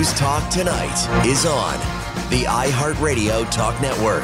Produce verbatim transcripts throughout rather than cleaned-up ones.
News Talk Tonight is on the iHeartRadio Talk Network.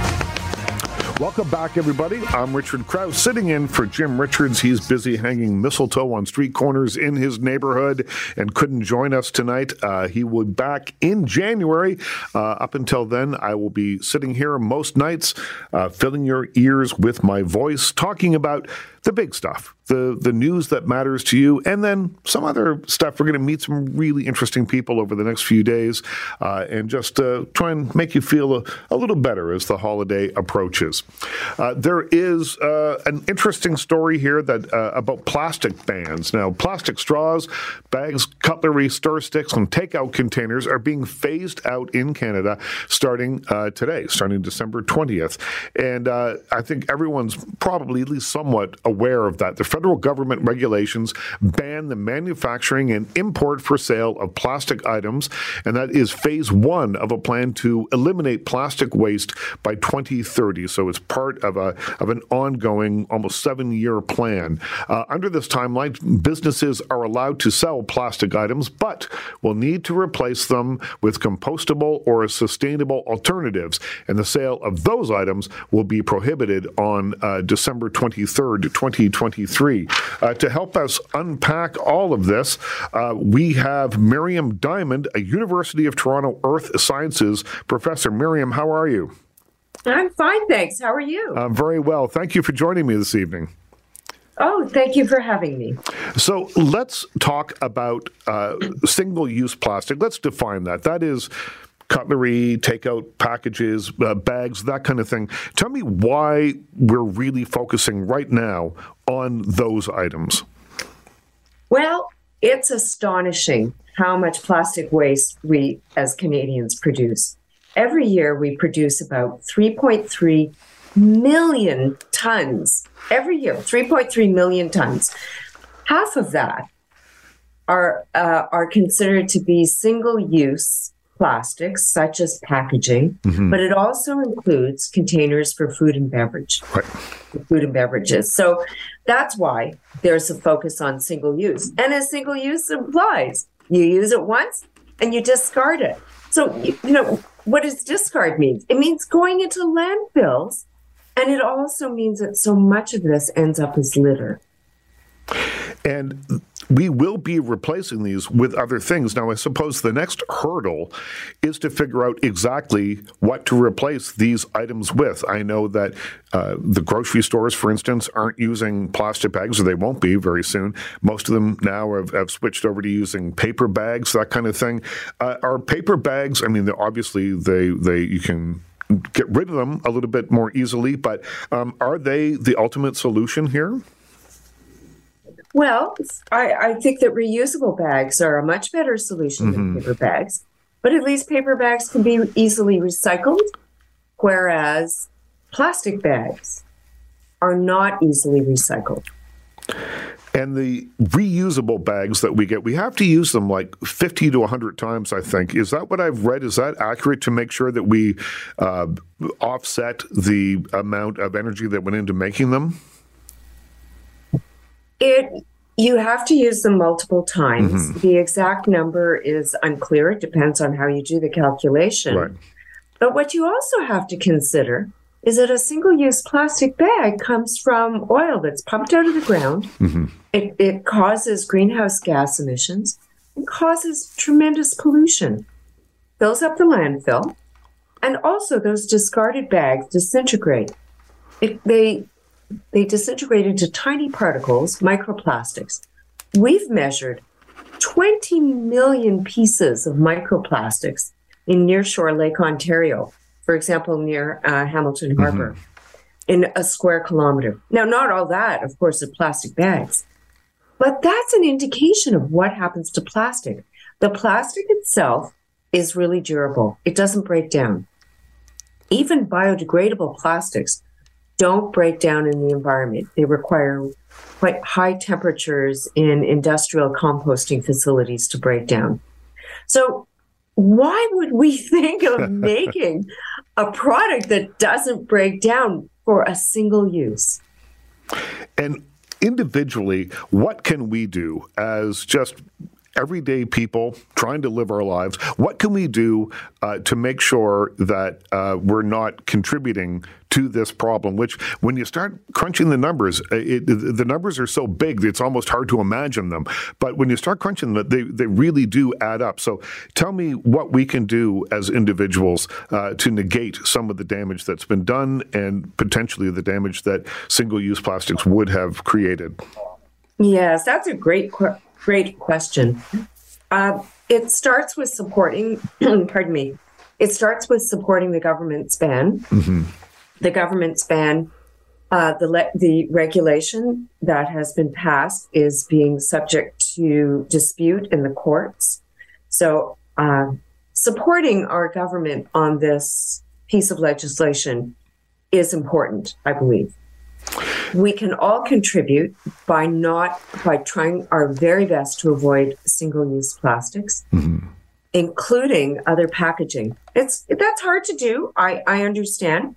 Welcome back, everybody. I'm Richard Krause, sitting in for Jim Richards. He's busy hanging mistletoe on street corners in his neighborhood and couldn't join us tonight. Uh, he will be back in January. Uh, up until then, I will be sitting here most nights, uh, filling your ears with my voice, talking about the big stuff, the the news that matters to you, and then some other stuff. We're going to meet some really interesting people over the next few days uh, and just uh, try and make you feel a, a little better as the holiday approaches. Uh, there is uh, an interesting story here that uh, about plastic bans. Now, plastic straws, bags, cutlery, stir sticks, and takeout containers are being phased out in Canada starting uh, today, starting December twentieth. And uh, I think everyone's probably at least somewhat aware of that. The federal government regulations ban the manufacturing and import for sale of plastic items, and that is phase one of a plan to eliminate plastic waste by twenty thirty. So it's part of a of an ongoing, almost seven-year plan. Uh, under this timeline, businesses are allowed to sell plastic items, but will need to replace them with compostable or sustainable alternatives, and the sale of those items will be prohibited on uh, December twenty-third, twenty twenty-three. Uh, to help us unpack all of this, uh, we have Miriam Diamond, a University of Toronto Earth Sciences professor. Miriam, how are you? I'm fine, thanks. How are you? I'm very well. Thank you for joining me this evening. Oh, thank you for having me. So let's talk about uh, single-use plastic. Let's define that. That is cutlery, takeout packages, uh, bags, that kind of thing. Tell me why we're really focusing right now on those items. Well, it's astonishing how much plastic waste we as Canadians produce. Every year we produce about three point three million tons. Every year, three point three million tons. Half of that are uh, are considered to be single-use plastics, such as packaging, mm-hmm. but it also includes containers for food and beverage, right. food and beverages. So that's why there's a focus on single use. And as single use implies, you use it once and you discard it. So, you, you know, what does discard mean? It means going into landfills, and it also means that so much of this ends up as litter. And we will be replacing these with other things. Now, I suppose the next hurdle is to figure out exactly what to replace these items with. I know that uh, the grocery stores, for instance, aren't using plastic bags, or they won't be very soon. Most of them now have, have switched over to using paper bags, that kind of thing. Uh, are paper bags, I mean, obviously they, they you can get rid of them a little bit more easily, but um, are they the ultimate solution here? Well, I, I think that reusable bags are a much better solution mm-hmm. than paper bags, but at least paper bags can be easily recycled, whereas plastic bags are not easily recycled. And the reusable bags that we get, we have to use them like fifty to one hundred times, I think. Is that what I've read? Is that accurate to make sure that we uh, offset the amount of energy that went into making them? It you have to use them multiple times. Mm-hmm. The exact number is unclear. It depends on how you do the calculation. Right. But what you also have to consider is that a single-use plastic bag comes from oil that's pumped out of the ground. Mm-hmm. It, it causes greenhouse gas emissions and causes tremendous pollution, fills up the landfill, and also those discarded bags disintegrate. It, they They disintegrate into tiny particles, microplastics. We've measured twenty million pieces of microplastics in nearshore Lake Ontario, for example, near uh, Hamilton Harbor, mm-hmm. in a square kilometer. Now, not all that, of course, are plastic bags, but that's an indication of what happens to plastic. The plastic itself is really durable. It doesn't break down. Even biodegradable plastics don't break down in the environment. They require quite high temperatures in industrial composting facilities to break down. So why would we think of making a product that doesn't break down for a single use? And individually, what can we do as just everyday people trying to live our lives. What can we do uh, to make sure that uh, we're not contributing to this problem, which when you start crunching the numbers, it, the numbers are so big that it's almost hard to imagine them. But when you start crunching them, they, they really do add up. So tell me what we can do as individuals uh, to negate some of the damage that's been done and potentially the damage that single-use plastics would have created. Yes, that's a great, great question. Uh, it starts with supporting, pardon me, it starts with supporting the government's ban. Mm-hmm. The government's ban, uh, the le- the regulation that has been passed is being subject to dispute in the courts. So uh, supporting our government on this piece of legislation is important, I believe. We can all contribute by not by trying our very best to avoid single-use plastics, mm-hmm. including other packaging. It's that's hard to do. I, I understand.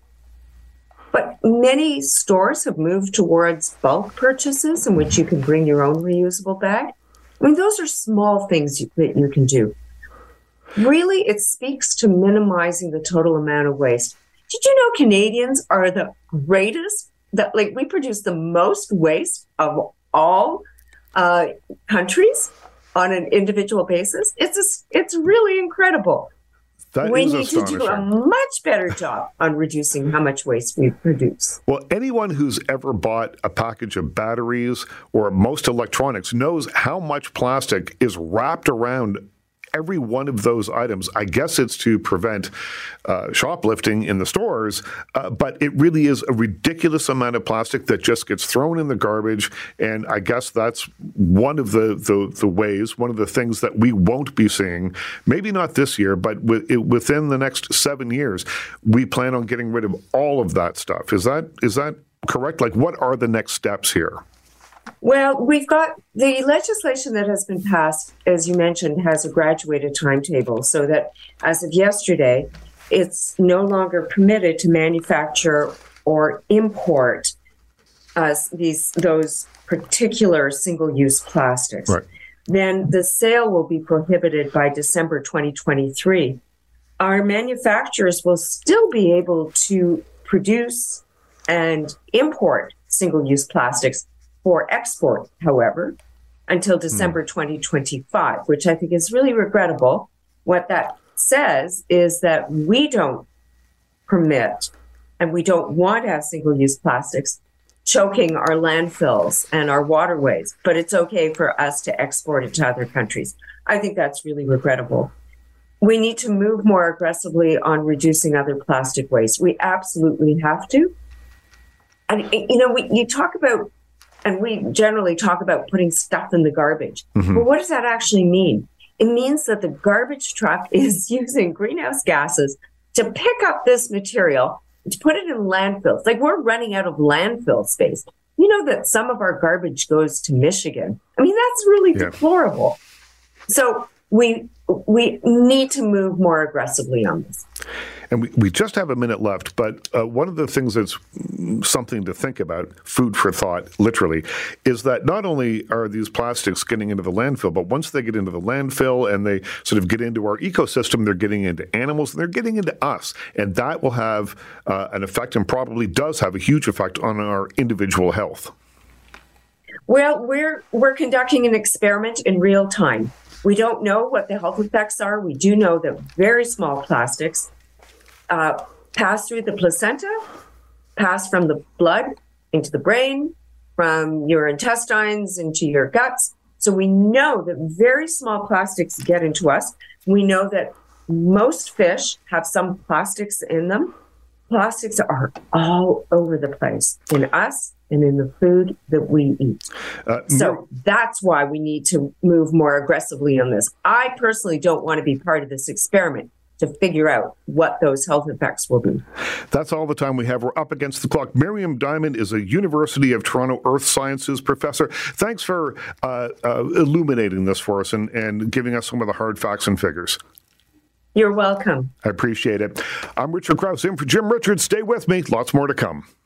But many stores have moved towards bulk purchases in which you can bring your own reusable bag. I mean, those are small things you, that you can do. Really, it speaks to minimizing the total amount of waste. Did you know Canadians are the greatest, that like we produce the most waste of all uh, countries on an individual basis? It's a, it's really incredible. That we is need to do a much better job on reducing how much waste we produce. Well, anyone who's ever bought a package of batteries or most electronics knows how much plastic is wrapped around every one of those items. I guess it's to prevent uh, shoplifting in the stores, uh, but it really is a ridiculous amount of plastic that just gets thrown in the garbage. And I guess that's one of the, the, the ways, one of the things that we won't be seeing, maybe not this year, but with, it, within the next seven years, we plan on getting rid of all of that stuff. Is that is that correct? Like, what are the next steps here? Well, we've got the legislation that has been passed, as you mentioned, has a graduated timetable so that as of yesterday, it's no longer permitted to manufacture or import uh, these those particular single-use plastics. Right. Then the sale will be prohibited by December twenty twenty-three. Our manufacturers will still be able to produce and import single-use plastics for export, however, until December mm. twenty twenty-five, which I think is really regrettable. What that says is that we don't permit and we don't want to have single-use plastics choking our landfills and our waterways, but it's okay for us to export it to other countries. I think that's really regrettable. We need to move more aggressively on reducing other plastic waste. We absolutely have to. And, you know, we, you talk about And we generally talk about putting stuff in the garbage. Mm-hmm. But what does that actually mean? It means that the garbage truck is using greenhouse gases to pick up this material, to put it in landfills. Like, we're running out of landfill space. You know that some of our garbage goes to Michigan. I mean, that's really yeah. deplorable. So we we need to move more aggressively on this. And we, we just have a minute left, but uh, one of the things that's something to think about, food for thought, literally, is that not only are these plastics getting into the landfill, but once they get into the landfill and they sort of get into our ecosystem, they're getting into animals and they're getting into us. And that will have uh, an effect and probably does have a huge effect on our individual health. Well, we're we're conducting an experiment in real time. We don't know what the health effects are. We do know that very small plastics Uh, pass through the placenta, pass from the blood into the brain, from your intestines into your guts. So we know that very small plastics get into us. We know that most fish have some plastics in them. Plastics are all over the place in us and in the food that we eat. Uh, so that's why we need to move more aggressively on this. I personally don't want to be part of this experiment to figure out what those health effects will be. That's all the time we have. We're up against the clock. Miriam Diamond is a University of Toronto Earth Sciences professor. Thanks for uh, uh, illuminating this for us and, and giving us some of the hard facts and figures. You're welcome. I appreciate it. I'm Richard Krause in for Jim Richards. Stay with me. Lots more to come.